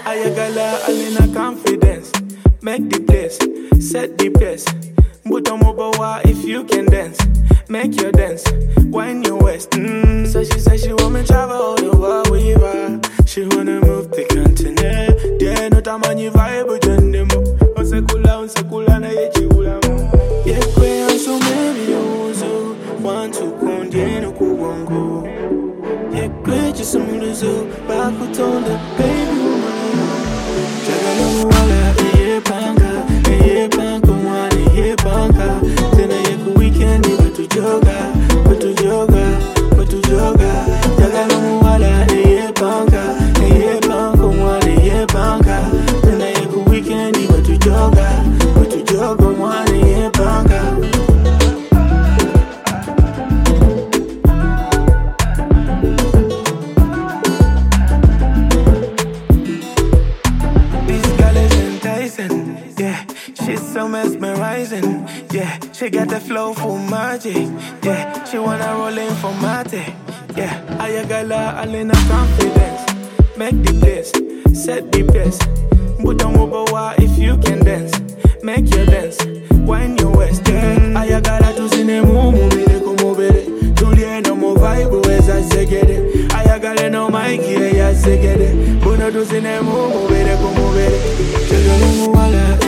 Ayagala alina confidence. Make the place, set the pace. Butomobawa if you can dance. Make your dance, wine your waist. So she said she want me travel all the world with her. She wanna move the continent. Yeah, no tamani vibe jendemo. Unsekula na yechiula mo. Yeah, kwe anso maybe uzo. Want to kondeno kuwango. Yeah, kwe jisumuruzo. Bakutonda, baby woman. Jagala wala eye panga mwana eye panga. Tena yeku weekend batu joga. Jagala wala eye panga mwana eye panga. Tena yeku weekend batu joga mwana eye panga. Yeah, she's so mesmerizing. Yeah, she got the flow for magic. Yeah, she wanna roll in for mate. Yeah, ayagala alina confidence. Make the place, set the pace. Butomobawa if you can dance. Make your dance, wine your waist. Yeah, ayagala tuzine mumubile kumubile. Tulie no mo vibe weza segede. Ayagala no maiki ya segede. Buno tuzine mumubile kumubile. Jagala wala